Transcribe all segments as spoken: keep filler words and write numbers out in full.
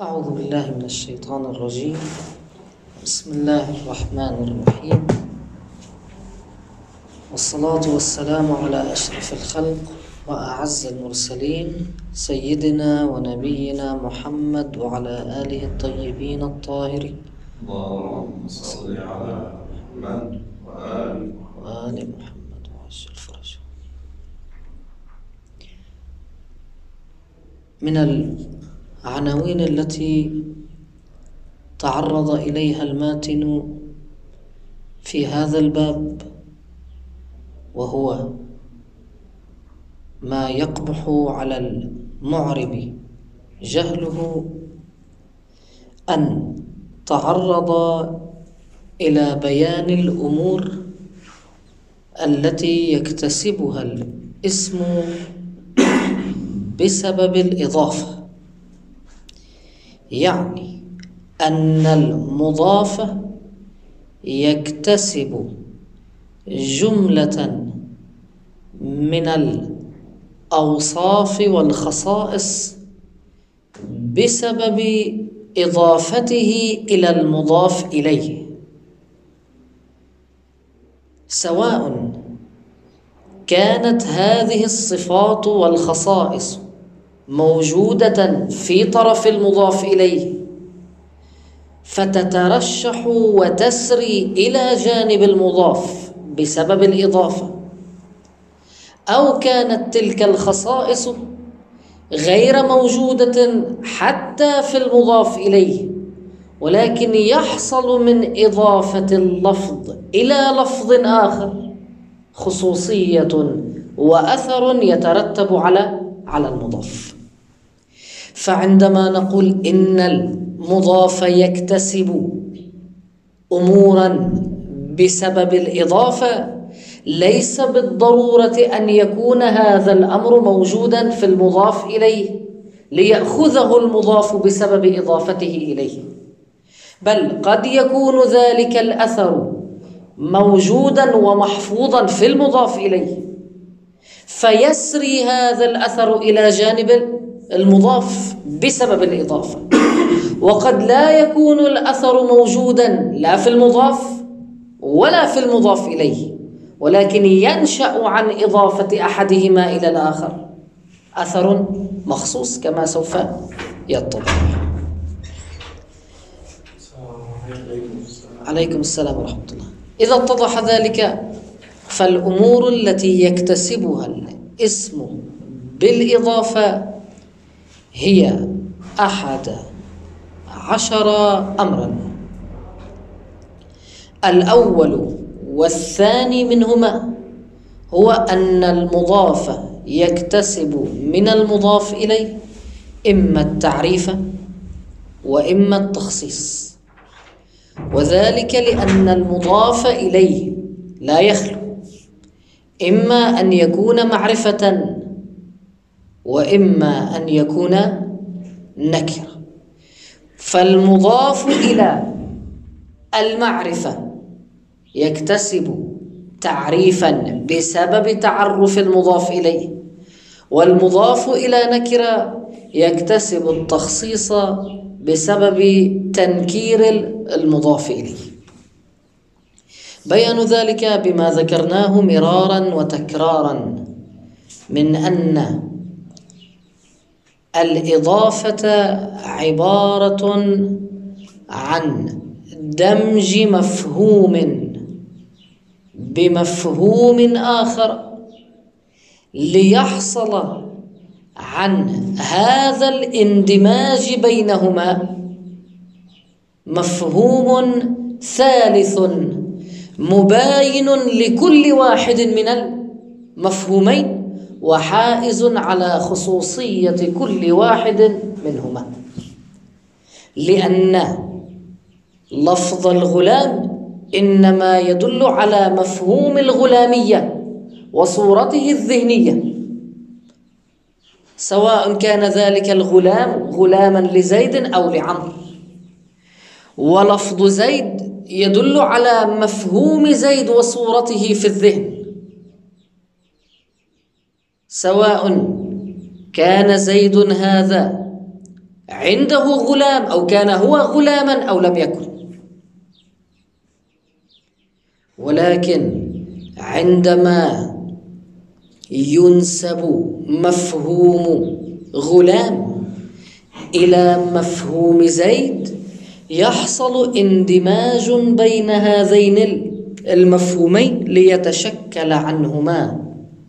أعوذ بالله من الشيطان الرجيم. بسم الله الرحمن الرحيم، والصلاة والسلام على أشرف الخلق وأعز المرسلين سيدنا ونبينا محمد وعلى آله الطيبين الطاهرين. اللهم صل على محمد وآل وآل محمد وعجل فرجه. من العناوين التي تعرض إليها الماتن في هذا الباب، وهو ما يقبح على المعرب جهله، أن تعرض إلى بيان الأمور التي يكتسبها الاسم بسبب الإضافة، يعني أن المضاف يكتسب جملة من الأوصاف والخصائص بسبب إضافته إلى المضاف إليه، سواء كانت هذه الصفات والخصائص موجودة في طرف المضاف إليه فتترشح وتسري إلى جانب المضاف بسبب الإضافة، أو كانت تلك الخصائص غير موجودة حتى في المضاف إليه، ولكن يحصل من إضافة اللفظ إلى لفظ آخر خصوصية وأثر يترتب على على المضاف. فعندما نقول إن المضاف يكتسب أمورا بسبب الإضافة، ليس بالضرورة أن يكون هذا الأمر موجودا في المضاف إليه ليأخذه المضاف بسبب إضافته إليه، بل قد يكون ذلك الأثر موجودا ومحفوظا في المضاف إليه فيسري هذا الأثر إلى جانب المضاف بسبب الإضافة، وقد لا يكون الأثر موجودا لا في المضاف ولا في المضاف إليه، ولكن ينشأ عن إضافة أحدهما إلى الآخر أثر مخصوص كما سوف يتضح. عليكم السلام ورحمة الله. إذا اتضح ذلك فالأمور التي يكتسبها الاسم بالإضافة هي أحد عشر أمرا. الأول والثاني منهما هو أن المضاف يكتسب من المضاف إليه إما التعريف وإما التخصيص، وذلك لأن المضاف إليه لا يخلو إما أن يكون معرفة وإما أن يكون نكرة. فالمضاف إلى المعرفة يكتسب تعريفا بسبب تعرف المضاف إليه، والمضاف إلى نكرة يكتسب التخصيص بسبب تنكير المضاف إليه. بيان ذلك بما ذكرناه مرارا وتكرارا من أن الإضافة عبارة عن دمج مفهوم بمفهوم آخر ليحصل عن هذا الاندماج بينهما مفهوم ثالث مباين لكل واحد من المفهومين وحائز على خصوصية كل واحد منهما، لأن لفظ الغلام إنما يدل على مفهوم الغلامية وصورته الذهنية، سواء كان ذلك الغلام غلاما لزيد أو لعمرو، ولفظ زيد يدل على مفهوم زيد وصورته في الذهن، سواء كان زيد هذا عنده غلام أو كان هو غلاما أو لم يكن. ولكن عندما ينسب مفهوم غلام إلى مفهوم زيد يحصل اندماج بين هذين المفهومين ليتشكل عنهما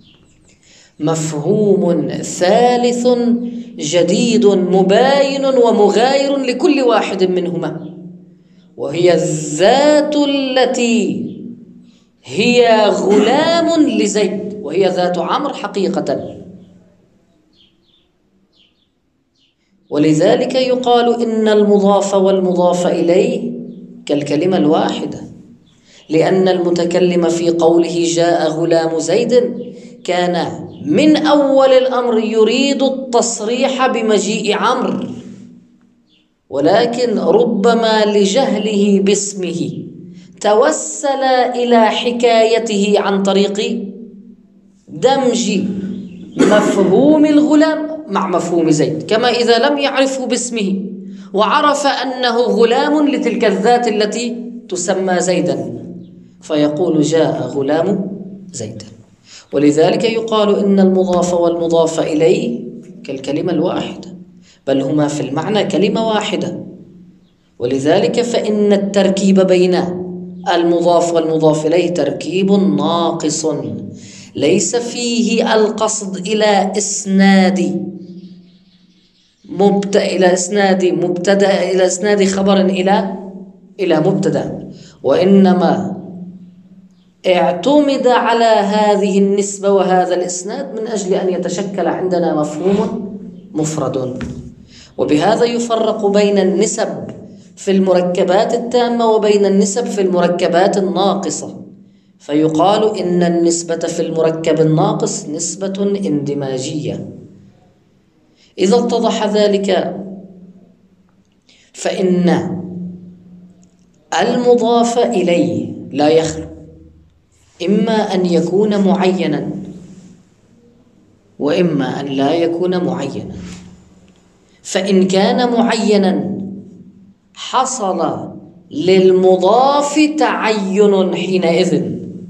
مفهوم ثالث جديد مباين ومغاير لكل واحد منهما، وهي الذات التي هي غلام لزيد، وهي ذات عمرو حقيقة. ولذلك يقال إن المضاف والمضاف إليه كالكلمة الواحدة، لأن المتكلم في قوله جاء غلام زيد كان من أول الأمر يريد التصريح بمجيء عمرو، ولكن ربما لجهله باسمه توسل إلى حكايته عن طريق دمج مفهوم الغلام مع مفهوم زيد، كما إذا لم يعرفه باسمه وعرف أنه غلام لتلك الذات التي تسمى زيدا فيقول جاء غلام زيد. ولذلك يقال إن المضاف والمضاف إليه كالكلمة الواحدة، بل هما في المعنى كلمة واحدة. ولذلك فإن التركيب بين المضاف والمضاف إليه تركيب ناقص ليس فيه القصد إلى إسناد مبتدأ إلى إسناد مبتدأ إلى إسناد خبر إلى إلى مبتدأ، وإنما اعتمد على هذه النسبة وهذا الإسناد من أجل أن يتشكل عندنا مفهوم مفرد. وبهذا يفرق بين النسب في المركبات التامة وبين النسب في المركبات الناقصة، فيقال إن النسبة في المركب الناقص نسبة اندماجية. إذا اتضح ذلك فإن المضاف إليه لا يخلو إما أن يكون معينا وإما أن لا يكون معينا. فإن كان معينا حصل للمضاف تعين حينئذ،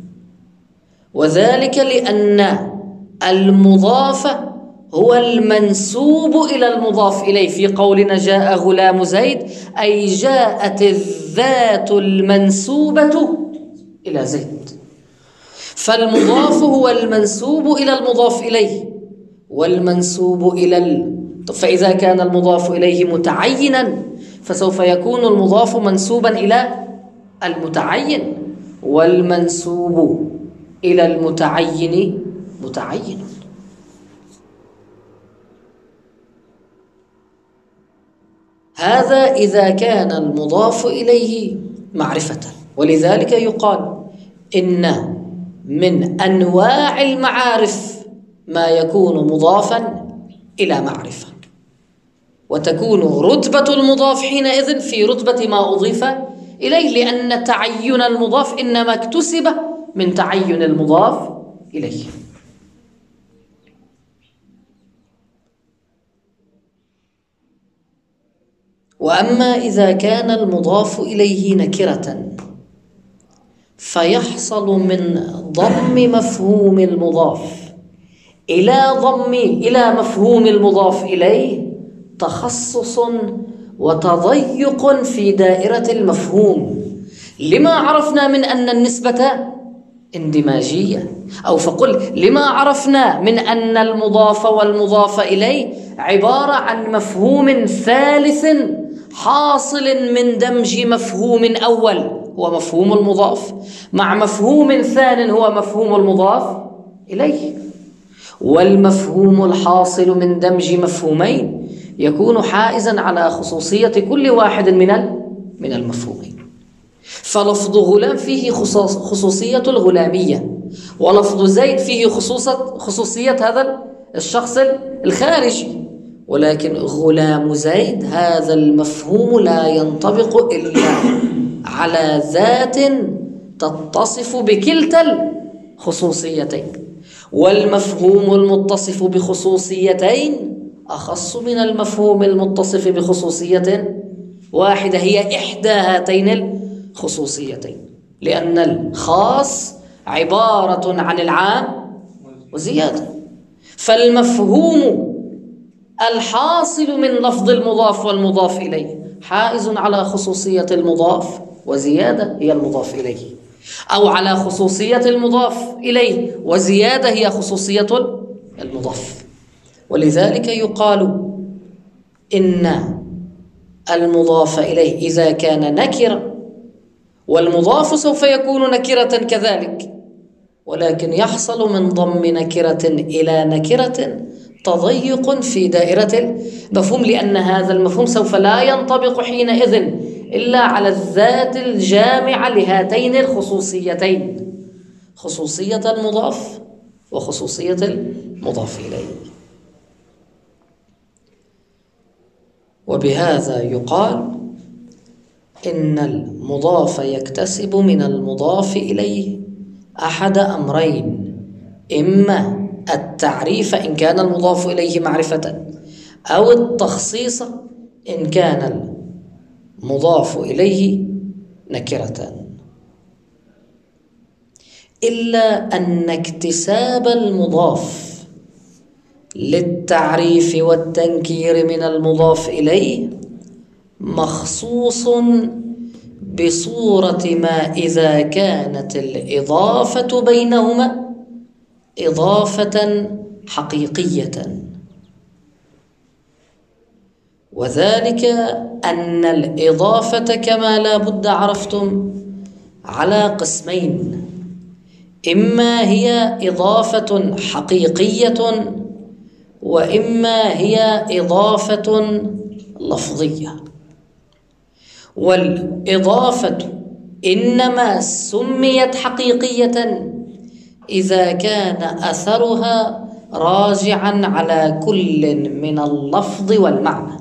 وذلك لأن المضاف هو المنسوب إلى المضاف إليه. في قولنا جاء غلام زيد أي جاءت الذات المنسوبة إلى زيد، فالمضاف هو المنسوب إلى المضاف إليه والمنسوب إلى ال... فإذا كان المضاف إليه متعينا فسوف يكون المضاف منسوبا إلى المتعين، والمنسوب إلى المتعين متعين. هذا إذا كان المضاف إليه معرفة. ولذلك يقال إن من أنواع المعارف ما يكون مضافا إلى معرفة، وتكون رتبة المضاف حينئذ في رتبة ما أضيف إليه، لأن تعين المضاف إنما اكتسب من تعين المضاف إليه. وأما إذا كان المضاف إليه نكرة فيحصل من ضم مفهوم المضاف إلى ضم إلى مفهوم المضاف إليه تخصص وتضيق في دائرة المفهوم، لما عرفنا من أن النسبة اندماجية، أو فقل لما عرفنا من أن المضاف والمضاف إليه عبارة عن مفهوم ثالث حاصل من دمج مفهوم أول هو مفهوم المضاف مع مفهوم ثان هو مفهوم المضاف إليه. والمفهوم الحاصل من دمج مفهومين يكون حائزا على خصوصية كل واحد من من المفهومين. فلفظ غلام فيه خصوصية الغلامية، ولفظ زيد فيه خصوصية هذا الشخص الخارجي، ولكن غلام زيد هذا المفهوم لا ينطبق إلا على ذات تتصف بكلتا الخصوصيتين، والمفهوم المتصف بخصوصيتين أخص من المفهوم المتصف بخصوصية واحدة هي إحدى هاتين الخصوصيتين، لأن الخاص عبارة عن العام وزيادة، فالمفهوم الحاصل من لفظ المضاف والمضاف إليه حائز على خصوصية المضاف وزيادة هي المضاف إليه، أو على خصوصية المضاف إليه وزيادة هي خصوصية المضاف. ولذلك يقال إن المضاف إليه إذا كان نكرة، والمضاف سوف يكون نكرة كذلك، ولكن يحصل من ضم نكرة إلى نكرة تضيق في دائرة المفهوم، لأن هذا المفهوم سوف لا ينطبق حينئذ إلا على الذات الجامعة لهاتين الخصوصيتين، خصوصية المضاف وخصوصية المضاف إليه. وبهذا يقال إن المضاف يكتسب من المضاف إليه أحد أمرين: إما التعريف إن كان المضاف إليه معرفة، أو التخصيص إن كان المضاف إليه نكرة. إلا أن اكتساب المضاف للتعريف والتنكير من المضاف إليه مخصوص بصورة ما إذا كانت الإضافة بينهما إضافة حقيقية، وذلك أن الإضافة كما لا بد عرفتم على قسمين: إما هي إضافة حقيقية، وإما هي إضافة لفظية. والإضافة إنما سميت حقيقية إذا كان أثرها راجعا على كل من اللفظ والمعنى،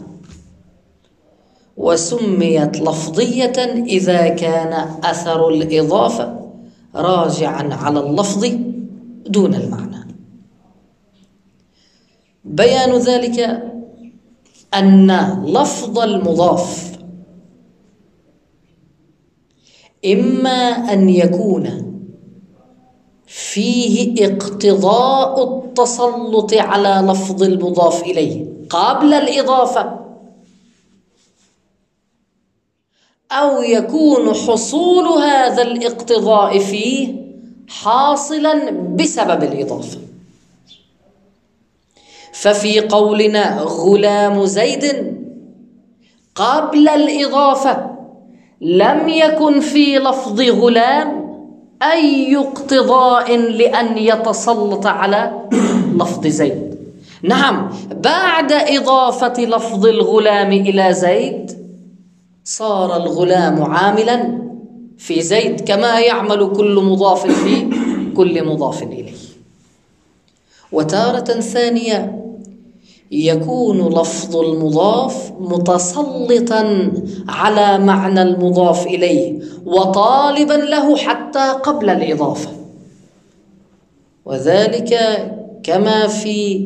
وسميت لفظية إذا كان أثر الإضافة راجعا على اللفظ دون المعنى. بيان ذلك أن لفظ المضاف إما أن يكون فيه اقتضاء التسلط على لفظ المضاف إليه قبل الإضافة، أو يكون حصول هذا الاقتضاء فيه حاصلا بسبب الإضافة. ففي قولنا غلام زيد قبل الإضافة لم يكن في لفظ غلام أي اقتضاء لأن يتسلط على لفظ زيد. نعم، بعد إضافة لفظ الغلام إلى زيد صار الغلام عاملا في زيد كما يعمل كل مضاف في كل مضاف إليه. وتارة ثانية يكون لفظ المضاف متسلطا على معنى المضاف إليه وطالبا له حتى قبل الإضافة، وذلك كما في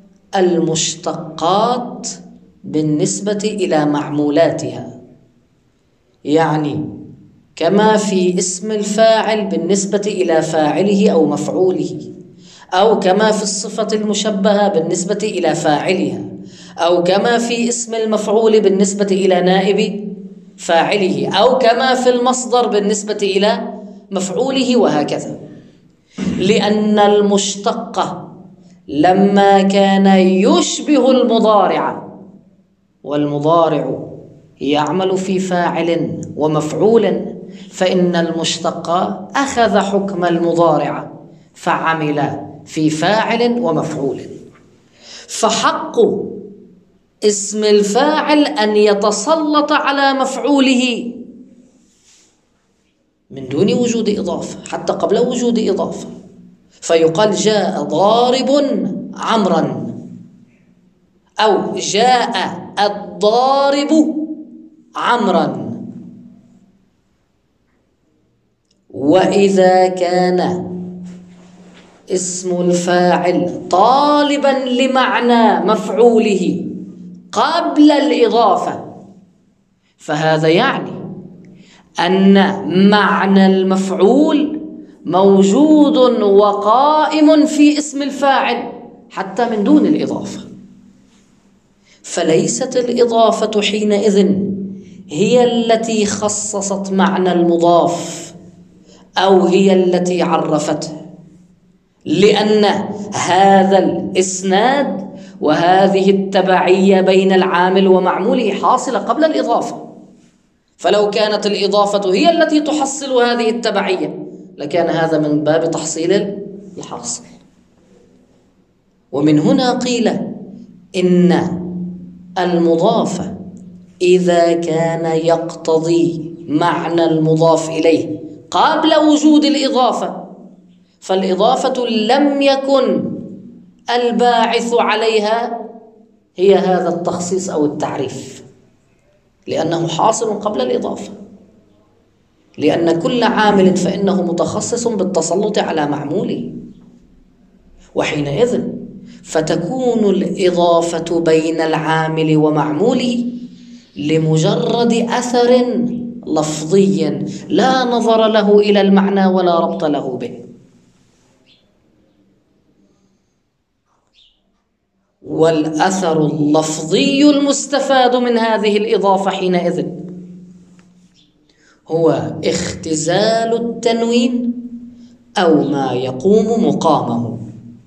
المشتقات بالنسبة إلى معمولاتها، يعني كما في اسم الفاعل بالنسبة إلى فاعله أو مفعوله، أو كما في الصفة المشبهة بالنسبة إلى فاعلها، أو كما في اسم المفعول بالنسبة إلى نائب فاعله، أو كما في المصدر بالنسبة إلى مفعوله، وهكذا. لأن المشتق لما كان يشبه المضارع، والمضارع يعمل في فاعل ومفعول، فإن المشتق أخذ حكم المضارع فعمل في فاعل ومفعول. فحق اسم الفاعل أن يتسلط على مفعوله من دون وجود إضافة، حتى قبل وجود إضافة، فيقال جاء ضارب عمرا، أو جاء الضارب عمرا. وإذا كان اسم الفاعل طالبا لمعنى مفعوله قبل الإضافة، فهذا يعني أن معنى المفعول موجود وقائم في اسم الفاعل حتى من دون الإضافة. فليست الإضافة حينئذ هي التي خصصت معنى المضاف أو هي التي عرفته، لأن هذا الإسناد وهذه التبعية بين العامل ومعموله حاصلة قبل الإضافة. فلو كانت الإضافة هي التي تحصل هذه التبعية لكان هذا من باب تحصيل الحاصل. ومن هنا قيل إن المضاف إذا كان يقتضي معنى المضاف إليه قبل وجود الإضافة فالإضافة لم يكن الباعث عليها هي هذا التخصيص أو التعريف، لأنه حاصل قبل الإضافة، لأن كل عامل فإنه متخصص بالتسلط على معموله، وحينئذ فتكون الإضافة بين العامل ومعموله لمجرد أثر لفظي لا نظر له إلى المعنى ولا ربط له به. والأثر اللفظي المستفاد من هذه الإضافة حينئذ هو اختزال التنوين أو ما يقوم مقامه،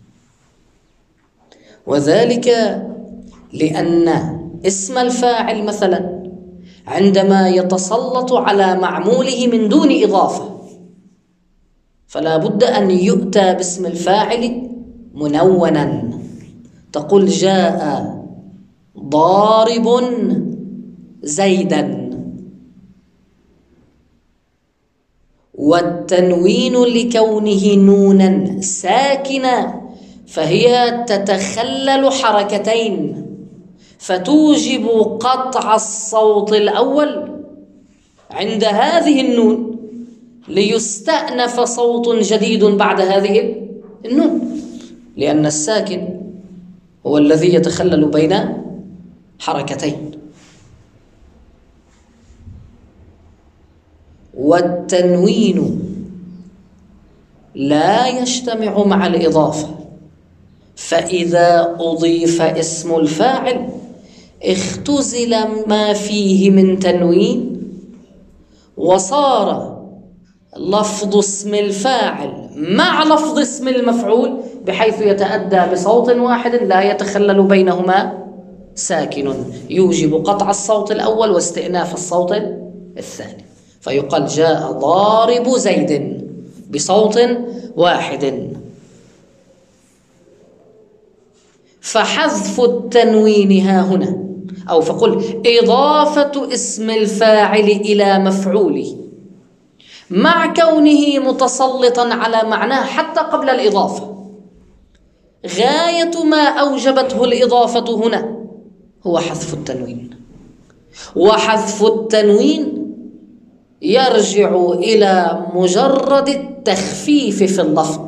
وذلك لأن اسم الفاعل مثلا عندما يتسلط على معموله من دون إضافة فلا بد أن يؤتى باسم الفاعل منونا، تقول جاء ضارب زيدا، والتنوين لكونه نونا ساكنا فهي تتخلل حركتين فتوجب قطع الصوت الأول عند هذه النون ليستأنف صوت جديد بعد هذه النون، لأن الساكن هو الذي يتخلل بين حركتين. والتنوين لا يجتمع مع الإضافة، فإذا أضيف اسم الفاعل اختزل ما فيه من تنوين وصار لفظ اسم الفاعل مع لفظ اسم المفعول بحيث يتأدى بصوت واحد لا يتخلل بينهما ساكن يوجب قطع الصوت الأول واستئناف الصوت الثاني، فيقال جاء ضارب زيد بصوت واحد. فحذف التنوين ها هنا أو فقل إضافة اسم الفاعل إلى مفعوله مع كونه متسلطا على معناه حتى قبل الإضافة غاية ما أوجبته الإضافة هنا هو حذف التنوين، وحذف التنوين يرجع إلى مجرد التخفيف في اللفظ،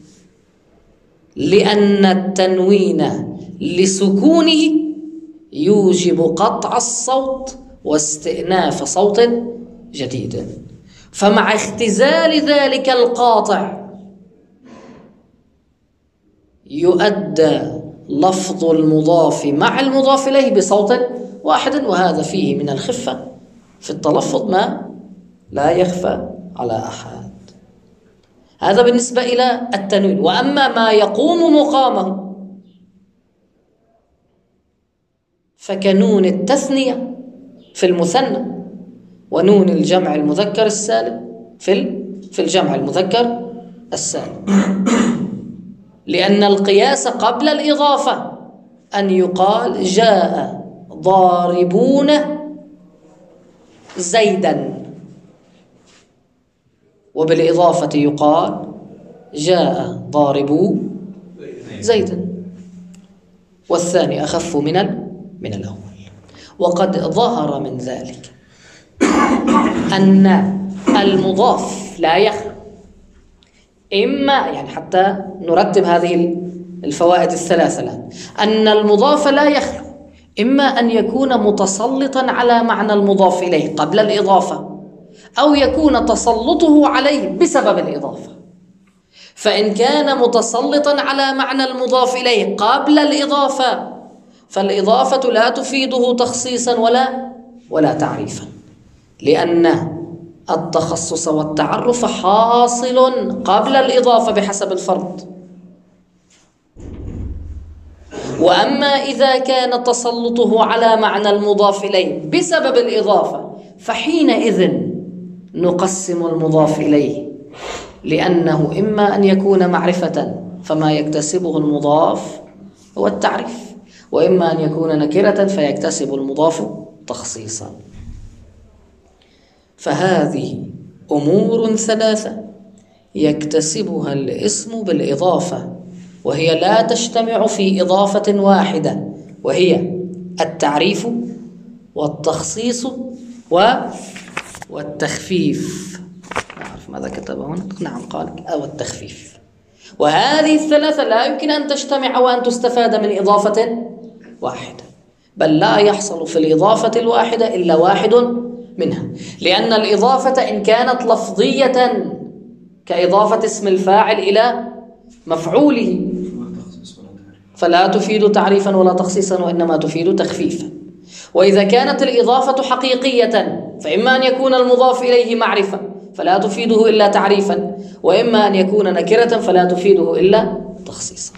لأن التنوين لسكونه يوجب قطع الصوت واستئناف صوت جديد، فمع اختزال ذلك القاطع يؤدى لفظ المضاف مع المضاف إليه بصوت واحد، وهذا فيه من الخفة في التلفظ ما لا يخفى على أحد. هذا بالنسبة إلى التنوين. وأما ما يقوم مقامه فكنون التثنية في المثنى ونون الجمع المذكر السالم في في الجمع المذكر السالم، لأن القياس قبل الإضافة أن يقال جاء ضاربون زيدا، وبالإضافة يقال جاء ضاربو زيدا، والثاني أخف من من الأول. وقد ظهر من ذلك أن المضاف لا يخفى إما يعني حتى نرتب هذه الفوائد الثلاثة الآن، أن المضاف لا يخلو إما أن يكون متسلطا على معنى المضاف إليه قبل الإضافة، أو يكون تسلطه عليه بسبب الإضافة. فإن كان متسلطا على معنى المضاف إليه قبل الإضافة فالإضافة لا تفيده تخصيصا ولا ولا تعريفا، لأن التخصص والتعرف حاصل قبل الإضافة بحسب الفرض. وأما إذا كان تسلطه على معنى المضاف إليه بسبب الإضافة فحينئذ نقسم المضاف إليه، لأنه إما أن يكون معرفة فما يكتسبه المضاف هو التعريف، وإما أن يكون نكرة فيكتسب المضاف تخصيصا. فهذه أمور ثلاثة يكتسبها الاسم بالإضافة، وهي لا تجتمع في إضافة واحدة، وهي التعريف والتخصيص و... والتخفيف. لا أعرف ماذا كتب هنا. نعم قال أو التخفيف. وهذه الثلاثة لا يمكن أن تجتمع وأن تستفاد من إضافة واحدة، بل لا يحصل في الإضافة الواحدة إلا واحد منها، لأن الإضافة إن كانت لفظية كإضافة اسم الفاعل إلى مفعوله فلا تفيد تعريفا ولا تخصيصا، وإنما تفيد تخفيفا. وإذا كانت الإضافة حقيقية فإما أن يكون المضاف إليه معرفة فلا تفيده إلا تعريفا، وإما أن يكون نكرة فلا تفيده إلا تخصيصا.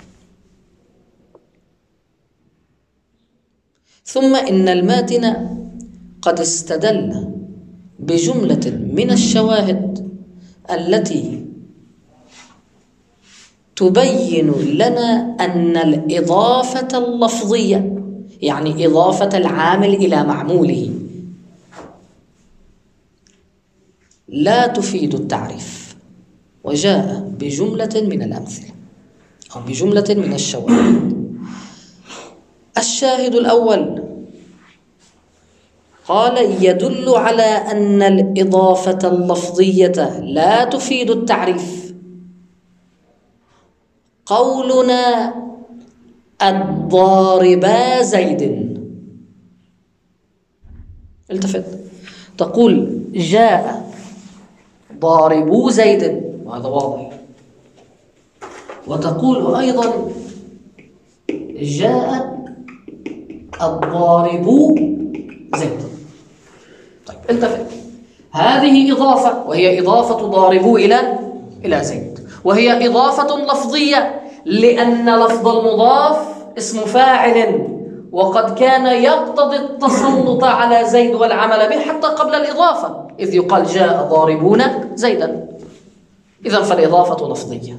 ثم إن الماتن قد استدل بجملة من الشواهد التي تبين لنا أن الإضافة اللفظية، يعني إضافة العامل إلى معموله، لا تفيد التعريف، وجاء بجملة من الأمثلة أو بجملة من الشواهد. الشاهد الأول قال يدل على أن الإضافة اللفظية لا تفيد التعريف قولنا الضاربا زيد. التفت، تقول جاء ضاربو زيد، وهذا واضح، وتقول أيضا جاء الضارب زيد. طيب التفت، هذه إضافة وهي إضافة ضاربو إلى إلى زيد، وهي إضافة لفظية لأن لفظ المضاف اسم فاعل، وقد كان يقتضي التسلط على زيد والعمل به حتى قبل الإضافة، إذ يقال جاء ضاربون زيدا. إذن فالإضافة لفظية،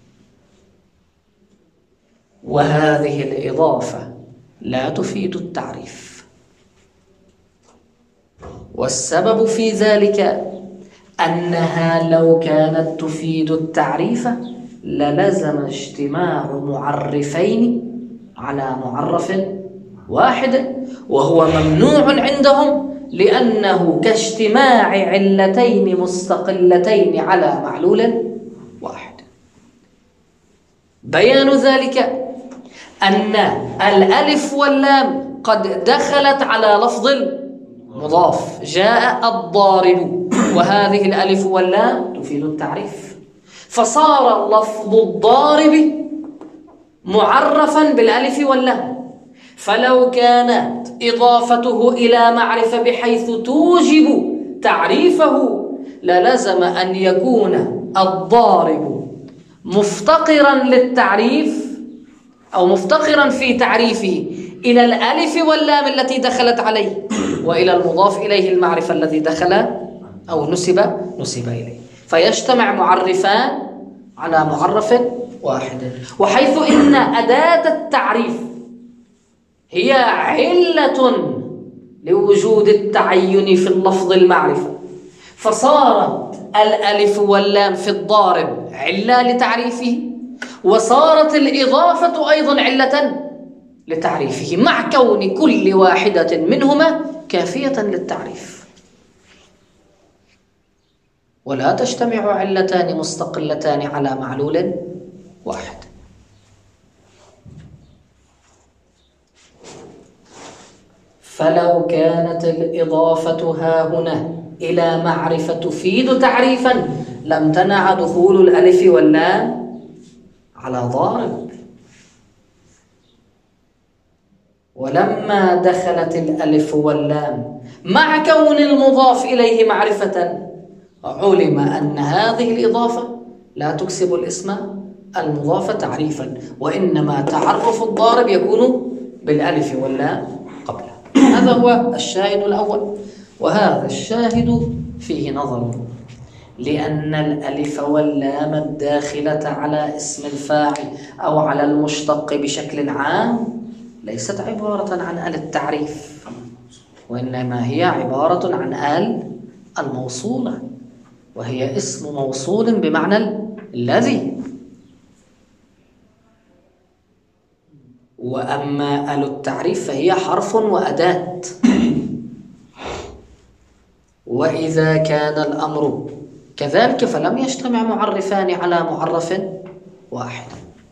وهذه الإضافة لا تفيد التعريف، والسبب في ذلك أنها لو كانت تفيد التعريف للزم اجتماع معرفين على معرف واحد، وهو ممنوع عندهم لأنه كاجتماع علتين مستقلتين على معلول واحد. بيان ذلك أن الألف واللام قد دخلت على لفظ المضاف، جاء الضارب، وهذه الألف واللام تفيد التعريف، فصار لفظ الضارب معرفا بالألف واللام. فلو كانت إضافته إلى معرفة بحيث توجب تعريفه للزم أن يكون الضارب مفتقرا للتعريف أو مفتقرا في تعريفه إلى الألف واللام التي دخلت عليه، وإلى المضاف إليه المعرفة الذي دخل أو نسب نسب إليه، فيجتمع معرفان على معرف واحد. وحيث إن أداة التعريف هي علة لوجود التعين في اللفظ المعرفة، فصارت الألف واللام في الضارب علة لتعريفه، وصارت الإضافة أيضا علة لتعريفه، مع كون كل واحدة منهما كافية للتعريف. ولا تجتمع علتان مستقلتان على معلول واحد. فلو كانت الإضافة ها هنا إلى معرفة تفيد تعريفا لم تنع دخول الألف واللام على ضارب، ولما دخلت الألف واللام مع كون المضاف إليه معرفة علم أن هذه الإضافة لا تكسب الاسم المضاف تعريفا، وإنما تعرف الضارب يكون بالألف واللام قبله. هذا هو الشاهد الأول، وهذا الشاهد فيه نظر، لأن الألف واللام الداخلة على اسم الفاعل أو على المشتق بشكل عام ليست عبارة عن آل التعريف، وإنما هي عبارة عن آل الموصولة، وهي اسم موصول بمعنى الذي. وأما آل التعريف فهي حرف وأداة. وإذا كان الأمر كذلك فلم يجتمع معرفان على معرف واحد.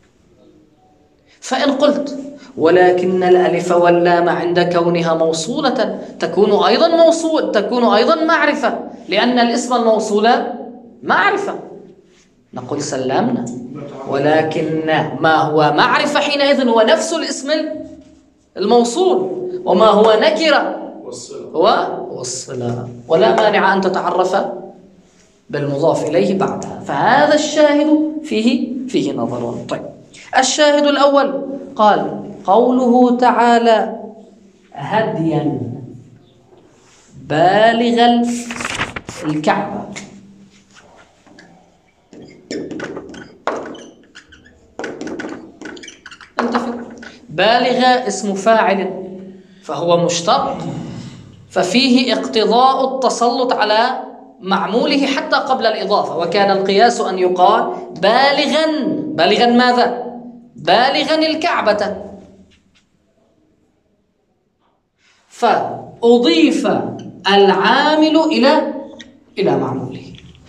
فإن قلت ولكن الألف واللام عند كونها موصولة تكون أيضا موصول تكون أيضا معرفة، لأن الاسم الموصول معرفة، نقول سلمنا. ولكن ما هو معرفة حينئذ هو نفس الاسم الموصول، وما هو نكرة هو والصلة، ولا مانع أن تتعرف بالمضاف إليه بعدها. فهذا الشاهد فيه فيه نظر. طيب، الشاهد الأول قال قوله تعالى هديا بالغ الكعبة. انتفق. بالغ اسم فاعل فهو مشتق، ففيه اقتضاء التسلط على معموله حتى قبل الإضافة، وكان القياس أن يقال بالغا بالغا ماذا؟ بالغا الكعبة. فأضيف العامل إلى إلى معموله.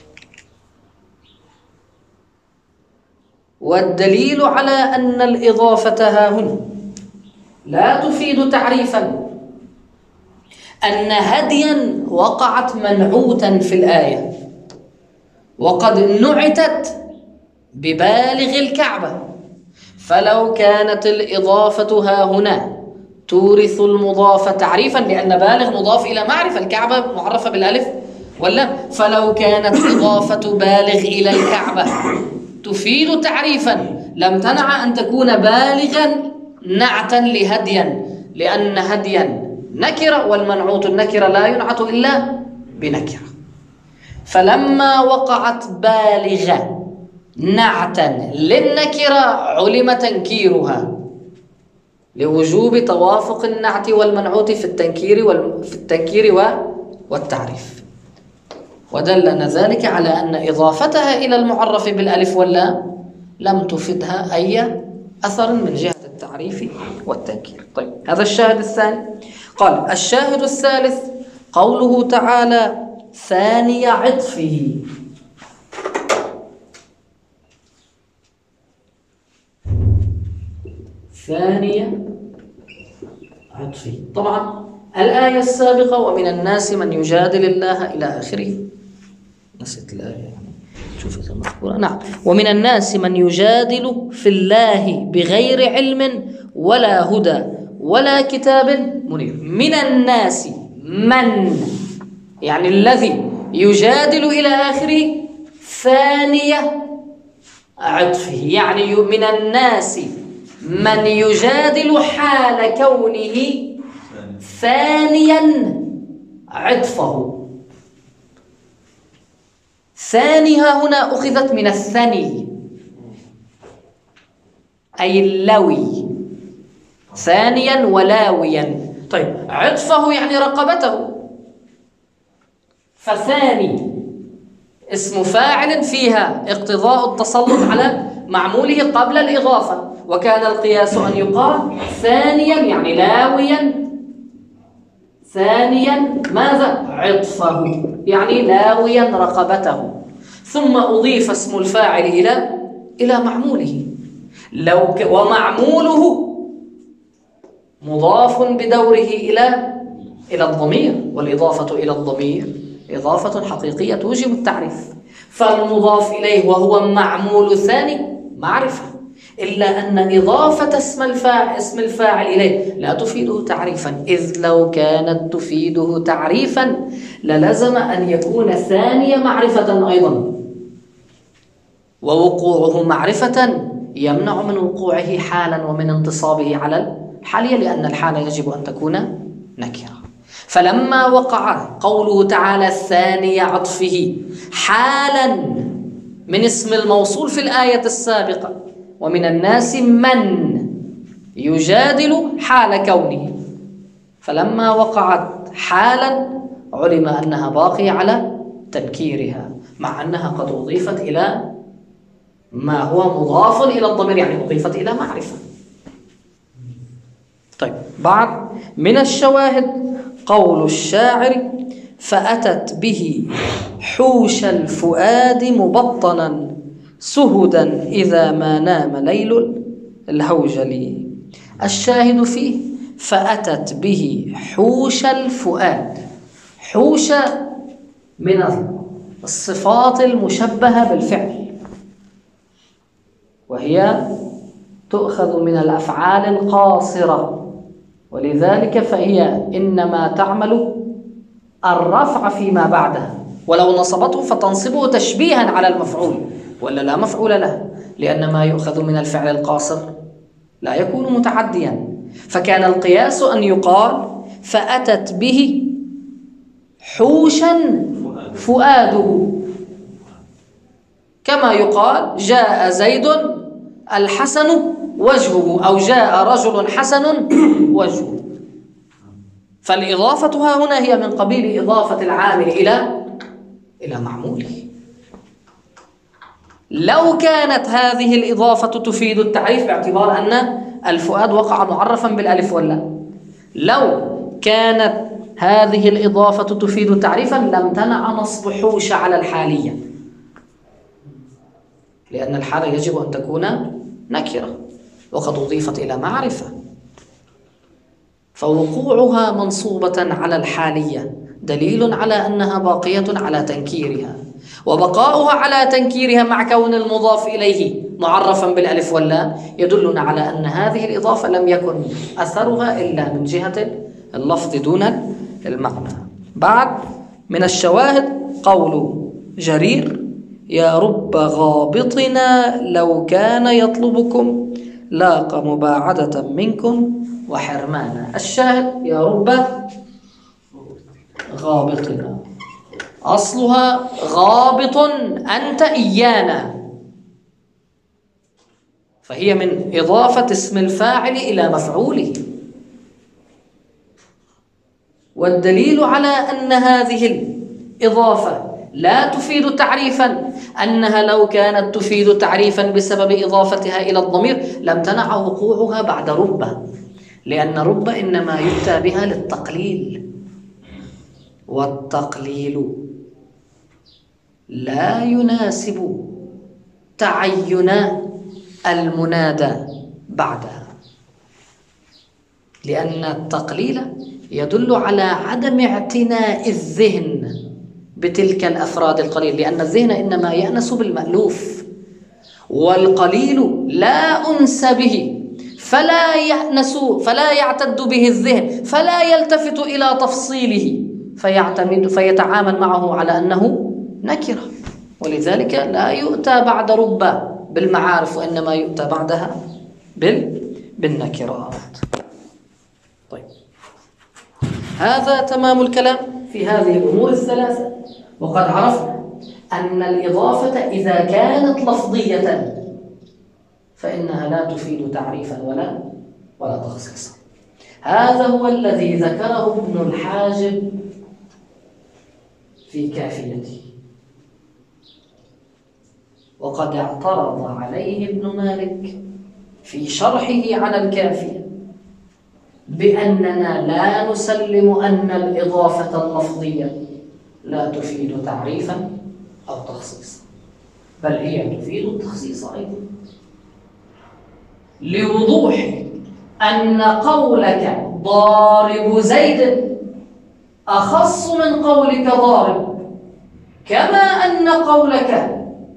والدليل على أن الإضافة ها هنا لا تفيد تعريفا أن هديا وقعت منعوتا في الآية، وقد نعتت ببالغ الكعبة. فلو كانت الإضافة ها هنا تورث المضاف تعريفا، لأن بالغ مضاف إلى معرفة، الكعبة معرفة بالألف واللام، فلو كانت إضافة بالغ إلى الكعبة تفيد تعريفا لم تنع أن تكون بالغا نعتا لهديا، لأن هديا نكرة، والمنعوت النكرة لا ينعت إلا بنكرة. فلما وقعت بالغة نعتا للنكرة علم تنكيرها لوجوب توافق النعت والمنعوت في التنكير وال... في التنكير و... والتعريف. ودلنا ذلك على أن إضافتها إلى المعرف بالألف واللام لم تفدها أي أثر من جهة التعريف والتنكير. طيب، هذا الشاهد الثاني. قال الشاهد الثالث قوله تعالى ثاني عطفه. ثاني عطفه، طبعا الآية السابقة ومن الناس من يجادل الله إلى آخره. نسيت الآية يعني شوف المذكورة. نعم، ومن الناس من يجادل في الله بغير علم ولا هدى ولا كتاب منير. من الناس من يعني الذي يجادل إلى آخره ثانية عطفه، يعني من الناس من يجادل حال كونه ثانيا عطفه. ثانيها هنا أخذت من الثني أي اللوي، ثانيا ولاويا. طيب، عطفه يعني رقبته. فثاني اسم فاعل فيها اقتضاء التسلط على معموله قبل الإضافة، وكان القياس أن يقال ثانيا يعني لاويا ثانيا ماذا؟ عطفه، يعني لاويا رقبته، ثم أضيف اسم الفاعل إلى إلى معموله. لو ك... ومعموله مضاف بدوره إلى إلى الضمير، والإضافة إلى الضمير إضافة حقيقية توجب التعريف، فالمضاف إليه وهو معمول الثاني معرفة، إلا أن إضافة اسم الفاعل اسم الفاعل إليه لا تفيده تعريفا، إذ لو كانت تفيده تعريفا للزم أن يكون الثاني معرفة أيضا، ووقوعه معرفة يمنع من وقوعه حالا ومن انتصابه على الحالية، لأن الحالة يجب أن تكون نكرة. فلما وقع قوله تعالى الثاني عطفه حالا من اسم الموصول في الآية السابقة، ومن الناس من يجادل حال كونه، فلما وقعت حالا علم أنها باقية على تنكيرها، مع أنها قد أضيفت إلى ما هو مضاف إلى الضمير، يعني أضيفت إلى معرفة. طيب، بعد من الشواهد قول الشاعر فأتت به حوش الفؤاد مبطنا سهدا إذا ما نام ليل الهوجل. الشاهد فيه فأتت به حوش الفؤاد. حوش من الصفات المشبهة بالفعل، وهي تؤخذ من الأفعال القاصرة، ولذلك فهي إنما تعمل الرفع فيما بعدها، ولو نصبته فتنصبه تشبيها على المفعول، ولا لا مفعول له، لأن ما يؤخذ من الفعل القاصر لا يكون متعديا. فكان القياس أن يقال فأتت به حوشا فؤاده، كما يقال جاء زيد الحسن وجهه، أو جاء رجل حسن وجهه. فالإضافة ها هنا هي من قبيل إضافة العامل إلى إلى معموله. لو كانت هذه الإضافة تفيد التعريف باعتبار أن الفؤاد وقع معرفا بالألف واللام، لو كانت هذه الإضافة تفيد تعريفا لم تنع نصب حوش على الحالية، لأن الحالة يجب أن تكون نكرة وقد أضيفت إلى معرفة، فوقوعها منصوبة على الحالية دليل على أنها باقية على تنكيرها، وبقاؤها على تنكيرها مع كون المضاف إليه معرفا بالألف واللام يدلنا على أن هذه الإضافة لم يكن أثرها إلا من جهة اللفظ دون المعنى. بعد من الشواهد قول جرير يا رب غابطنا لو كان يطلبكم لاق مباعدة منكم وحرمانا. الشاهد يا رب غابطنا، أصلها غابط أنت إيانا، فهي من إضافة اسم الفاعل إلى مفعوله. والدليل على أن هذه الإضافة لا تفيد تعريفا أنها لو كانت تفيد تعريفا بسبب إضافتها إلى الضمير لم تنع وقوعها بعد رب، لأن رب إنما يؤتى بها للتقليل، والتقليل لا يناسب تعين المنادى بعدها، لأن التقليل يدل على عدم اعتناء الذهن بتلك الأفراد القليل، لأن الذهن إنما يأنس بالمألوف، والقليل لا أنس به فلا يأنس فلا يعتد به الذهن، فلا يلتفت إلى تفصيله فيعتمد فيتعامل معه على أنه نكرة، ولذلك لا يؤتى بعد رب بالمعارف وإنما يؤتى بعدها بال بالنكرات. طيب، هذا تمام الكلام في هذه الأمور الثلاثة. وقد عرفنا أن الإضافة إذا كانت لفظية فإنها لا تفيد تعريفا ولا ولا تخصيصا. هذا هو الذي ذكره ابن الحاجب في كافيته، وقد اعترض عليه ابن مالك في شرحه على الكافية بأننا لا نسلم أن الإضافة اللفظية لا تفيد تعريفا أو تخصيصا، بل هي تفيد التخصيص أيضا، لوضوح أن قولك ضارب زيد أخص من قولك ضارب، كما أن قولك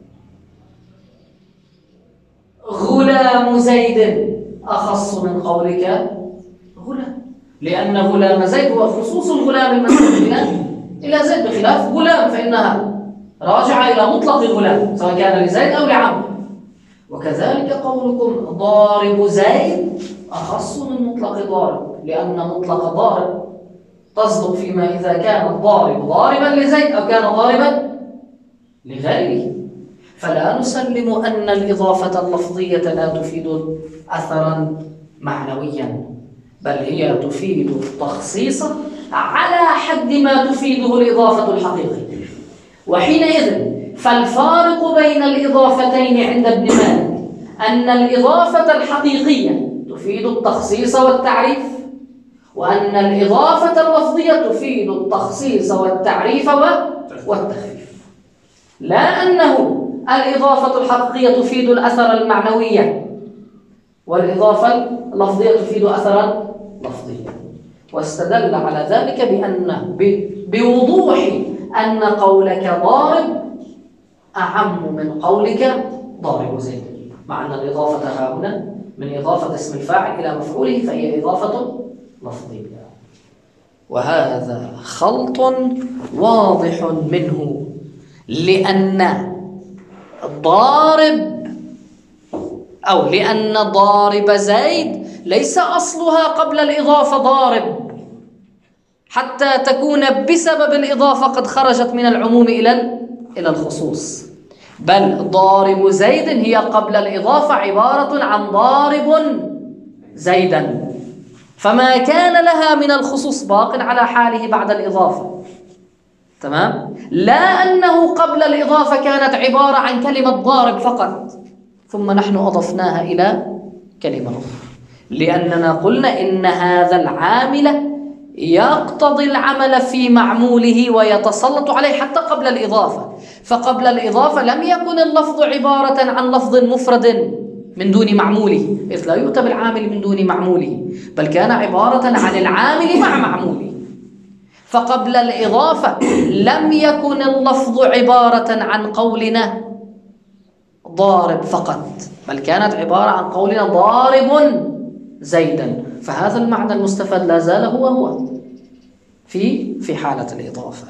غلام زيد أخص من قولك غلام، لأن غلام زيد هو خصوص الغلام المنسوب إلى زيد، بخلاف غلام فإنها راجعة إلى مطلق غلام سواء كان لزيد أو لعمرو. وكذلك قولكم ضارب زيد أخص من مطلق ضارب، لأن مطلق ضارب تصدق فيما إذا كان الضارب ضاربا لزيد أو كان ضاربا لغيره. فلا نسلم أن الإضافة اللفظية لا تفيد أثرا معنويا، بل هي تفيد التخصيص على حد ما تفيده الإضافة الحقيقية. وحينئذ فالفارق بين الإضافتين عند ابن مالك أن الإضافة الحقيقية تفيد التخصيص والتعريف، وأن الإضافة اللفظية تفيد التخصيص والتعريف والتخفيف، لا أنه الإضافة الحقيقية تفيد الأثر المعنوي والإضافة اللفظية تفيد أثرا لفظيا. واستدل على ذلك بأن بوضوح أن قولك ضارب أعم من قولك ضارب زيد، مع أن الإضافة ها هنا من إضافة اسم الفاعل إلى مفعوله فهي إضافة لفظية. وهذا خلط واضح منه، لأن ضارب أو لأن ضارب زيد ليس أصلها قبل الإضافة ضارب حتى تكون بسبب الإضافة قد خرجت من العموم إلى إلى الخصوص، بل ضارب زيد هي قبل الإضافة عبارة عن ضارب زيدا، فما كان لها من الخصوص باق على حاله بعد الإضافة. تمام؟ لا أنه قبل الإضافة كانت عبارة عن كلمة ضارب فقط ثم نحن أضفناها إلى كلمة أخرى، لأننا قلنا إن هذا العامل يقتضي العمل في معموله ويتسلط عليه حتى قبل الإضافة. فقبل الإضافة لم يكن اللفظ عبارة عن لفظ مفرد من دون معموله، إذ لا يؤتى بالعامل من دون معموله، بل كان عبارة عن العامل مع معموله. فقبل الإضافة لم يكن اللفظ عبارة عن قولنا ضارب فقط، بل كانت عبارة عن قولنا ضارب زيدا، فهذا المعنى المستفاد لا زال هو هو في في حالة الإضافة.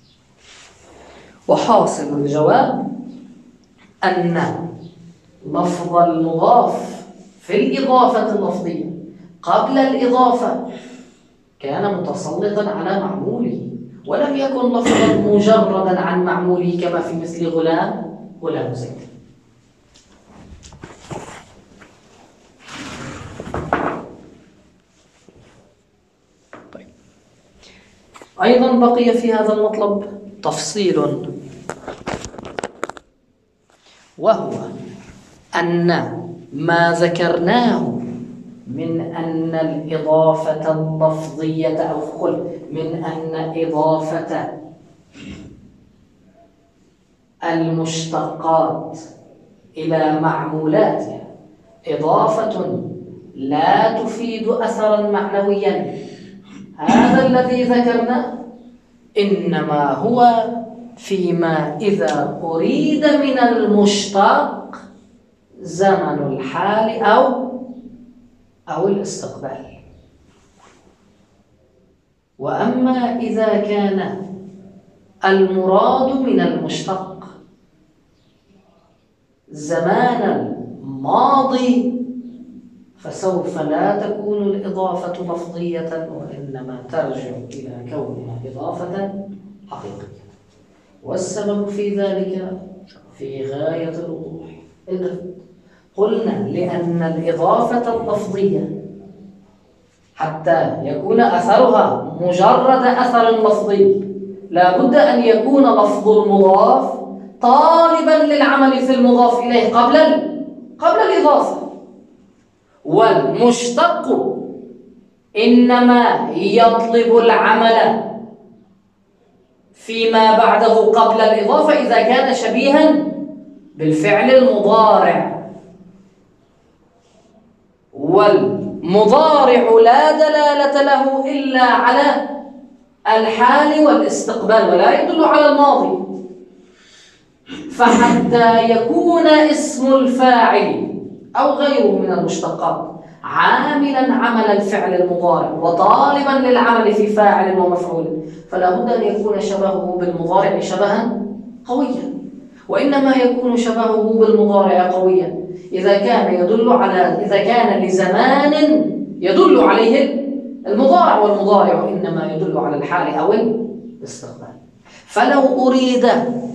وحاصل الجواب أن لفظ المضاف في الإضافة اللفظية قبل الإضافة كان متسلطا على معموله، ولم يكن لفظا مجردا عن معموله كما في مثل غلام غلام زيد. طيب. أيضا بقي في هذا المطلب تفصيل، وهو أن ما ذكرناه من أن الإضافة اللفظية أو قل من أن إضافة المشتقات إلى معمولاتها إضافة لا تفيد أثرا معنويا، هذا الذي ذكرناه إنما هو فيما إذا أريد من المشتق زمن الحال أو أو الاستقبال. وأما إذا كان المراد من المشتق زمان الماضي فسوف لا تكون الإضافة لفظية، وإنما ترجع إلى كونها إضافة حقيقية. والسبب في ذلك في غاية الوضوح، إذ قلنا لأن الإضافة اللفظية حتى يكون أثرها مجرد أثر لفظي لا بد أن يكون لفظ المضاف طالبا للعمل في المضاف إليه قبل قبل الإضافة، والمشتق إنما يطلب العمل فيما بعده قبل الإضافة إذا كان شبيها بالفعل المضارع، والمضارع لا دلالة له إلا على الحال والاستقبال ولا يدل على الماضي. فحتى يكون اسم الفاعل أو غيره من المشتقات عاملا عمل الفعل المضارع وطالبا للعمل في فاعل ومفعول، فلا بد أن يكون شبهه بالمضارع شبها قويا. وإنما يكون شبهه بالمضارع قويا إذا كان يدل على إذا كان لزمان يدل عليه المضارع، والمضارع إنما يدل على الحال أو الاستقبال. فلو أريد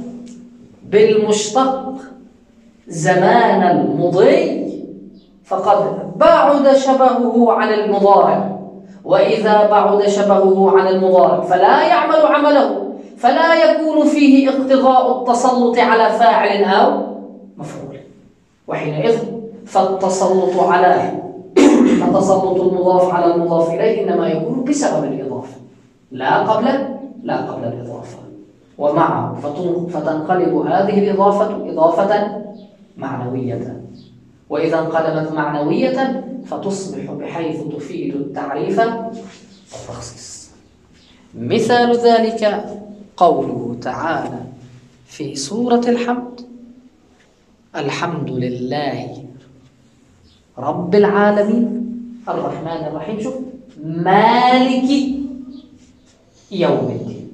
بالمشتق زمان المضي فقد بعد شبهه عن المضارع، وإذا بعد شبهه عن المضارع فلا يعمل عمله، فلا يكون فيه اقتضاء التسلط على فاعل أو مفعول، وحينئذ فالتسلط على فتسلط المضاف على المضاف إليه إنما يكون بسبب الإضافة لا قبل لا قبل الإضافة، ومعه فتنقلب هذه الإضافة إضافة معنوية، وإذا انقلبت معنوية فتصبح بحيث تفيد التعريف والتخصيص. مثال ذلك قوله تعالى في سورة الحمد: الحمد لله رب العالمين الرحمن الرحيم، شوف، مالك يوم الدين.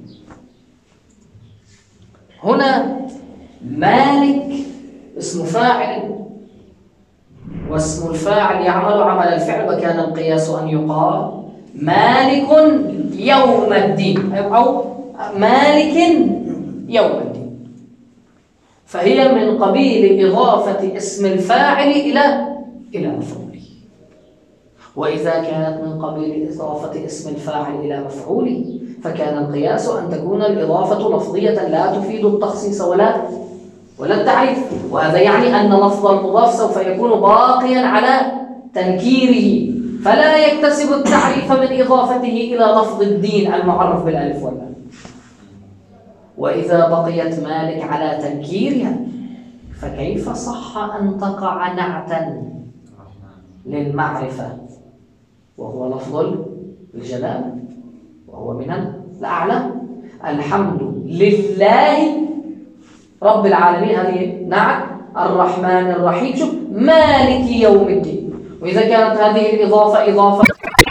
هنا مالك اسم فاعل، واسم الفاعل يعمل عمل الفعل، وكان القياس أن يقال مالك يوم الدين أو مالك يوم الدين، فهي من قبيل إضافة اسم الفاعل إلى إلى مفعوله. وإذا كانت من قبيل إضافة اسم الفاعل إلى مفعوله فكان القياس أن تكون الإضافة لفظية لا تفيد التخصيص ولا ولا التعريف، وهذا يعني أن لفظ المضاف سوف يكون باقيا على تنكيره فلا يكتسب التعريف من إضافته إلى لفظ الدين المعرف بالألف واللام. وإذا بقيت مالك على تنكيرها فكيف صح أن تقع نعتا للمعرفة وهو لفظ الجلال وهو من الأعلى؟ الحمد لله رب العالمين هذه نعت، الرحمن الرحيم، شوف، مالك يوم الدين. وإذا كانت هذه الإضافة إضافة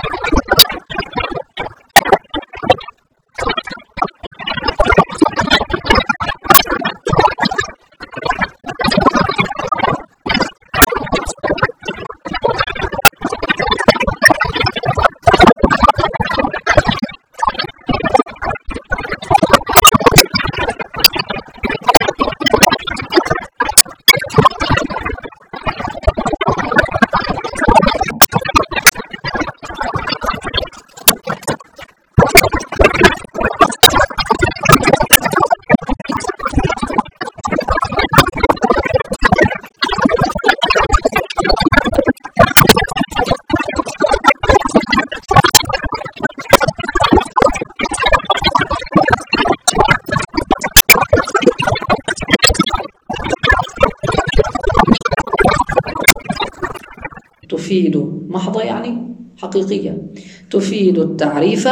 تفيد محضة يعني حقيقية، تفيد التعريف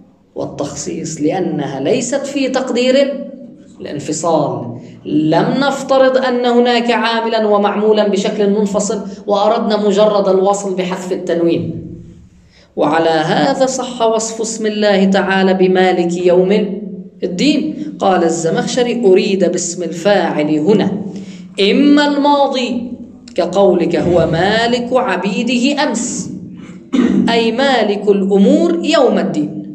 والتخصيص لأنها ليست في تقدير الانفصال. لم نفترض أن هناك عاملا ومعمولا بشكل منفصل وأردنا مجرد الوصل بحذف التنوين. وعلى هذا صح وصف اسم الله تعالى بمالك يوم الدين. قال الزمخشري: أريد باسم الفاعل هنا إما الماضي كقولك هو مالك عبيده أمس، أي مالك الأمور يوم الدين،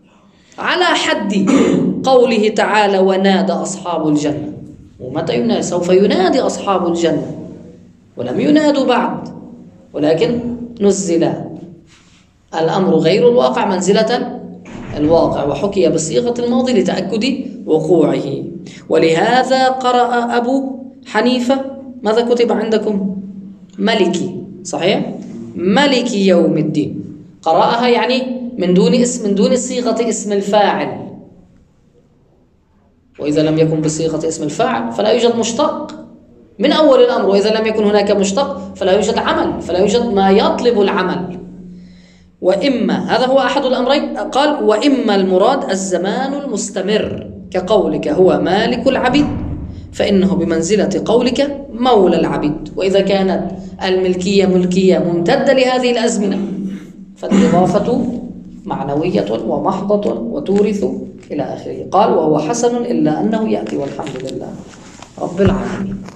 على حد قوله تعالى: ونادى أصحاب الجنة. ومتى ينادي؟ سوف ينادي أصحاب الجنة، ولم ينادوا بعد، ولكن نزل الأمر غير الواقع منزلة الواقع، وحكي بصيغة الماضي لتأكد وقوعه. ولهذا قرأ أبو حنيفة، ماذا كتب عندكم؟ ملكي، صحيح؟ ملك يوم الدين. قرأها يعني من دون اسم من دون صيغة اسم الفاعل، وإذا لم يكن بصيغة اسم الفاعل فلا يوجد مشتق من أول الأمر، وإذا لم يكن هناك مشتق فلا يوجد عمل، فلا يوجد ما يطلب العمل. وإما هذا هو أحد الأمرين، قال وإما المراد الزمان المستمر كقولك هو مالك العبيد، فإنه بمنزلة قولك مولى العبيد. وإذا كانت الملكية ملكية ممتدة لهذه الأزمنة فالإضافة معنوية ومحضة وتورث إلى آخره. قال وهو حسن إلا أنه يأتي، والحمد لله رب العالمين.